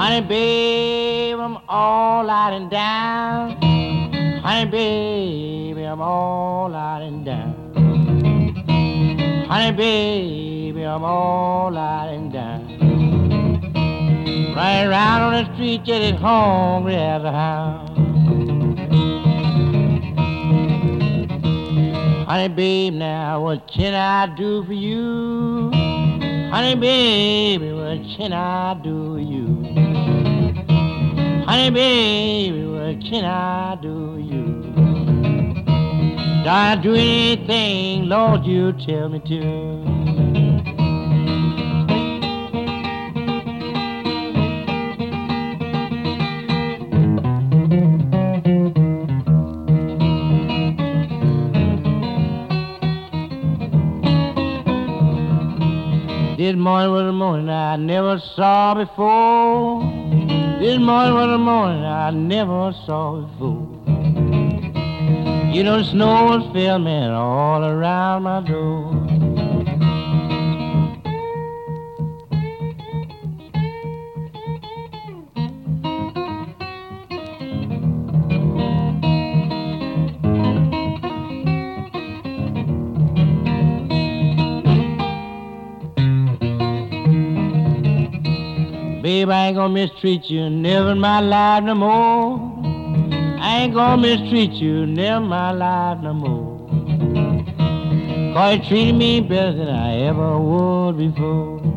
Honey, babe, I'm all out and down. Honey, baby, I'm all out and down. Honey, baby, I'm all out and down. Running around on the street, just as hungry as a hound. Honey, babe, now what can I do for you? Honey, baby, what can I do for you? Honey, baby, what can I do for you? Do I do anything, Lord, you tell me to? This morning was a morning I never saw before. This morning was a morning I never saw before. You know the snow was fell, man, all around my door. Babe, I ain't gonna mistreat you never in my life no more. I ain't gonna mistreat you never in my life no more. 'Cause you treated me better than I ever would before.